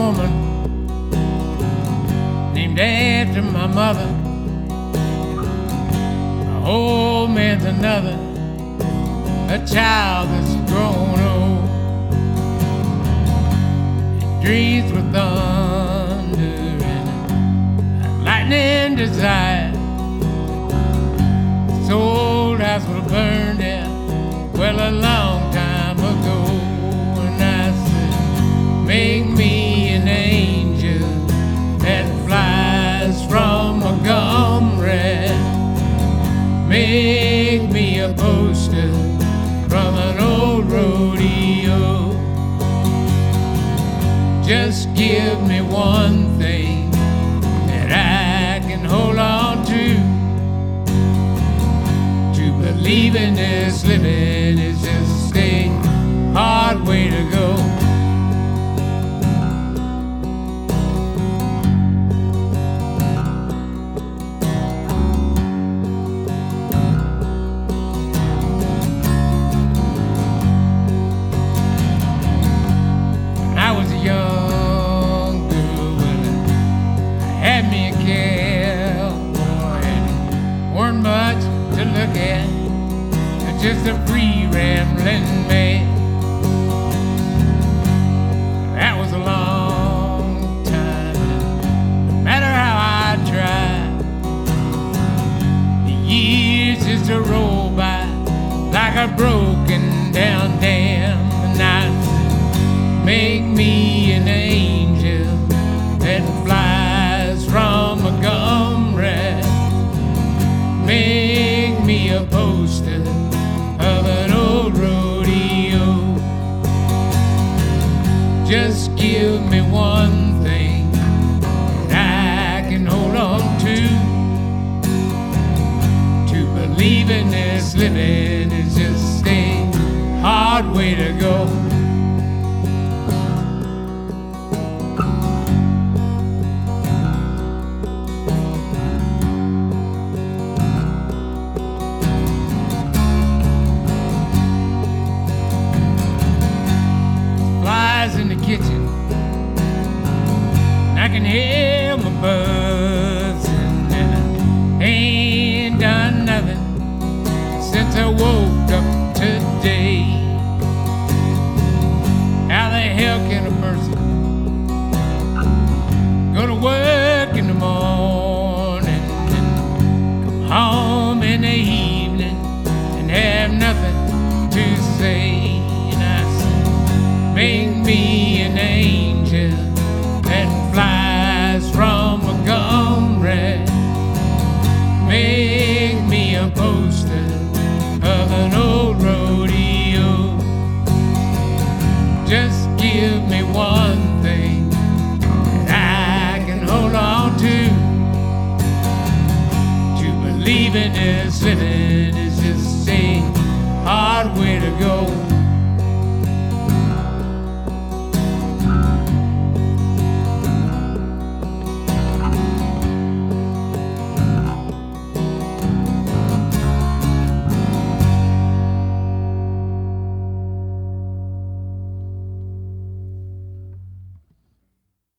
woman named after my mother. A old man's another, a child that's grown old. It dreams with thunder and lightning desire. This old house was burned down, well, a long time ago. And I said, make me an angel that flies from Montgomery. Make me a poster from an old rodeo. Just give me one thing that I can hold on to. To believe in this living is just a hard way to go. When I was a young girl, well, I had me a cowboy, and it weren't much to look at, just a free rambling man. That was a long time, and no matter how I tried, the years just to roll by like a broken down dam. And I said, make me an angel that flies from Montgomery. Make me a poster of an old rodeo. Just give me one thing that I can hold on to. To believe in this living is just a hard way to go. In the kitchen, and I can hear my buzzing, and I ain't done nothing since I woke up today. How the hell can a person go to work in the morning and come home in the evening and have nothing to say? Make me an angel that flies from Montgomery. Make me a poster of an old rodeo. Just give me one thing that I can hold on to. To believe in this living is just a hard way to go.